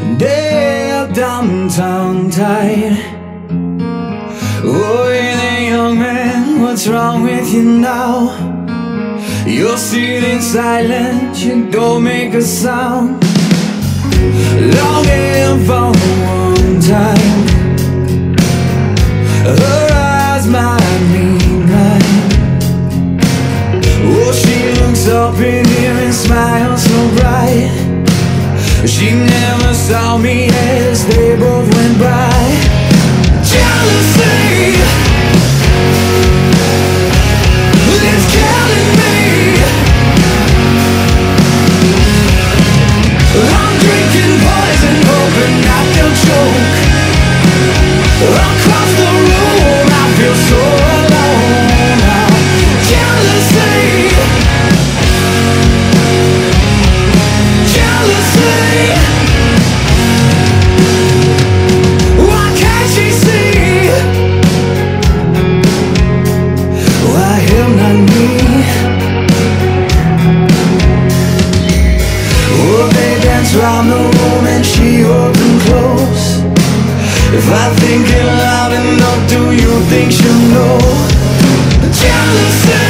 Dead, dumb, tongue-tied. Oh, you're the young man, what's wrong with you now? You're sitting silent, you don't make a sound. Longing for one time. Her eyes might mean mine. Oh, she looks up in here and smiles so bright. She never saw me as they both went by. Jealousy, it's killing me. I'm drinking poison, hoping I don't choke. Across the room, I feel so alone now. Jealousy, jealousy. Why can't she see? Why him, not me? Oh, they dance round the room and she open close. If I think it loud enough, do you think she'll know? Jealousy.